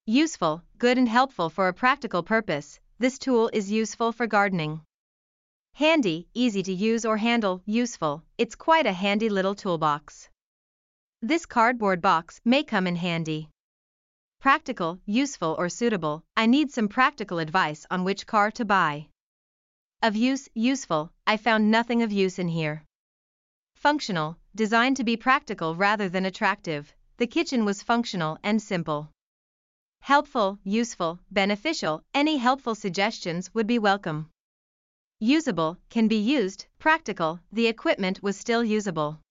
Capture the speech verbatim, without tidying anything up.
Useful, good and helpful for a practical purpose, this tool is useful for gardening. Handy, easy to use or handle, useful, it's quite a handy little toolbox. This cardboard box may come in handy. Practical, useful or suitable, I need some practical advice on which car to buy. Of use, useful, I found nothing of use in here. Functional, designed to be practical rather than attractive, the kitchen was functional and simple. Helpful, useful, beneficial, any helpful suggestions would be welcome. Usable, can be used, practical, the equipment was still usable.